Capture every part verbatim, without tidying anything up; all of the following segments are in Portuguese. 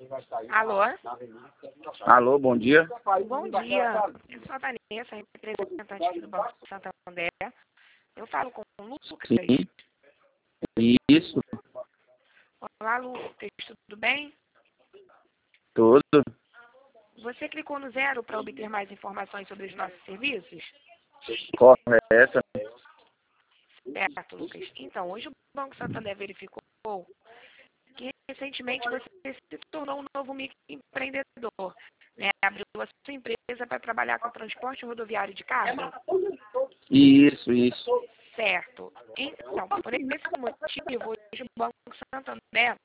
Alô? Alô, bom dia. Bom dia. Eu sou a Vanessa, representante aqui do Banco Santander. Eu falo com o Lucas. Sim. Isso. Olá, Lucas. Tudo bem? Tudo. Você clicou no zero para obter mais informações sobre os nossos serviços? Correto. Certo, Lucas. Então, hoje o Banco Santander verificou que recentemente você se tornou um novo microempreendedor, né? Abriu a sua empresa para trabalhar com transporte rodoviário de carga. Isso, isso. Certo. Então, por esse motivo, hoje o Banco Santander,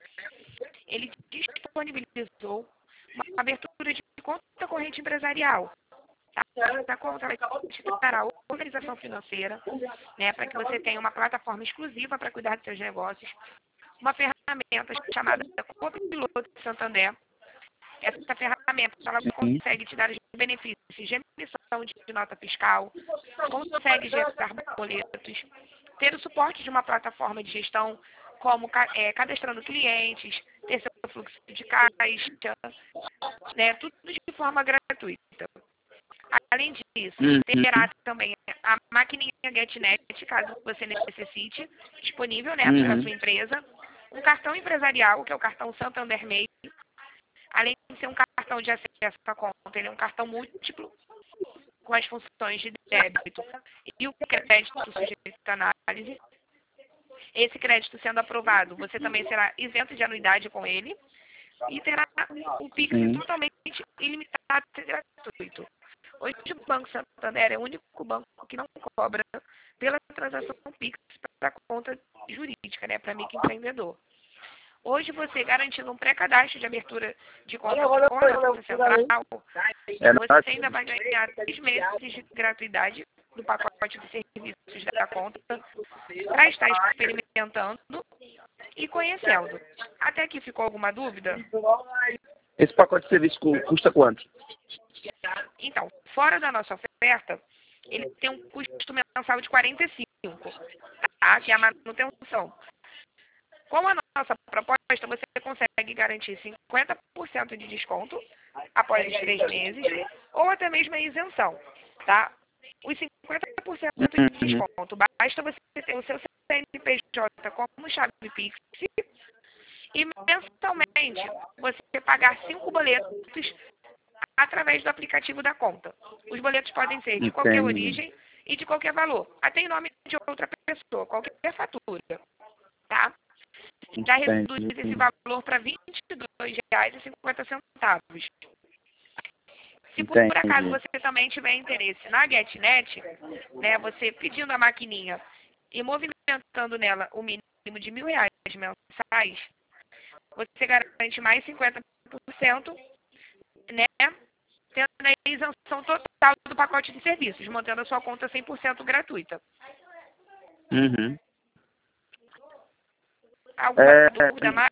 ele disponibilizou uma abertura de conta corrente empresarial. Tá? Na conta vai te dar a organização financeira, né, para que você tenha uma plataforma exclusiva para cuidar dos seus negócios, uma ferramenta chamada Copiloto Santander. Essa ferramenta ela consegue te dar os benefícios de emissão de nota fiscal, consegue gerar boletos, ter o suporte de uma plataforma de gestão, como é, cadastrando clientes, ter seu fluxo de caixa, né, tudo de forma gratuita. Além disso, Uhum. terá também a maquininha GetNet, caso você necessite, disponível, né, Uhum. para a sua empresa. Um cartão empresarial, que é o cartão Santander Meio. Além de ser um cartão de acesso à conta, ele é um cartão múltiplo, com as funções de débito e o crédito sujeito à análise. Esse crédito sendo aprovado, você também será isento de anuidade com ele e terá um Pix Sim. totalmente ilimitado e gratuito. Hoje o Banco Santander é o único banco que não cobra pela transação Pix para conta jurídica, né, para microempreendedor. Hoje você garantindo um pré-cadastro de abertura de conta com a Conta Central, você ainda vai ganhar três meses de gratuidade do pacote de serviços da conta para estar experimentando e conhecendo. Até aqui ficou alguma dúvida? Esse pacote de serviço cu- custa quanto? Então, fora da nossa oferta, ele tem um custo mensal de quarenta e cinco, tá? Que é a manutenção. Com a nossa proposta, você consegue garantir cinquenta por cento de desconto após os três meses, ou até mesmo a isenção, tá? Os cinquenta por cento de Uhum. desconto, basta você ter o seu C N P J como chave Pix e mensalmente você pagar cinco boletos através do aplicativo da conta. Os boletos podem ser de qualquer Entendi. origem e de qualquer valor, até em nome de outra pessoa, qualquer fatura, tá? Já reduz Entendi. esse valor para vinte e dois reais e cinquenta centavos. Se por acaso Entendi. você também tiver interesse na GetNet, né, você pedindo a maquininha e movimentando nela o mínimo de mil reais mensais, você garante mais cinquenta por cento, né, tendo a isenção total do pacote de serviços, mantendo a sua conta cem por cento gratuita. Uhum. Alguma É, dúvida mais?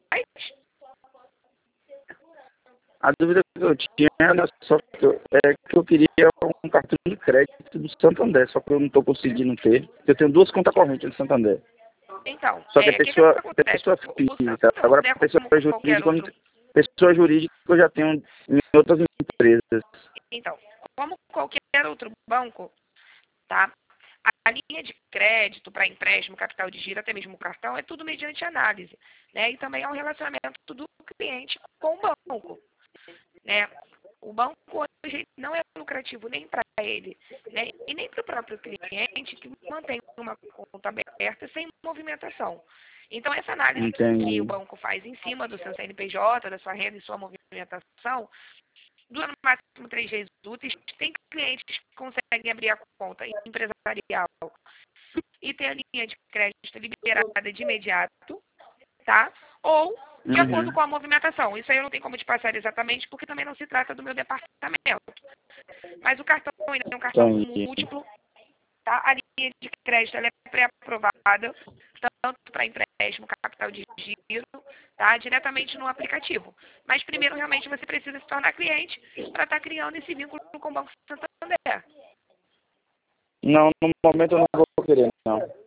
a dúvida que eu tinha era só que eu, é que eu queria um cartão de crédito do Santander, só que eu não estou conseguindo ter. Eu tenho duas contas correntes do Santander. Então, Só que é, a que que pessoa, acontece? pessoa O física, agora Santander, pessoa como qualquer jurídica, eu não- outro, pessoa jurídica eu já tenho em outras empresas. então, como qualquer outro banco, tá? A linha de crédito para empréstimo, capital de giro, até mesmo o cartão, é tudo mediante análise, né? E também é um relacionamento do cliente com o banco, né? O banco hoje não é lucrativo nem para ele, né? E nem para o próprio cliente que mantém uma conta aberta sem movimentação. Então, essa análise que Entendi. o banco faz em cima do seu C N P J, da sua renda e sua movimentação, dura no máximo três vezes úteis. Tem clientes que conseguem abrir a conta empresarial e ter a linha de crédito liberada de imediato, tá? Ou de acordo Uhum. com a movimentação. Isso aí eu não tenho como te passar exatamente, porque também não se trata do meu departamento. Mas o cartão ainda é um cartão Entendi. múltiplo, tá? A linha de crédito ela é pré-aprovada, tanto para empréstimo, capital de giro, tá? Diretamente no aplicativo. Mas primeiro, realmente, você precisa se tornar cliente para estar criando esse vínculo com o Banco Santander. Não, no momento eu não vou querer, não.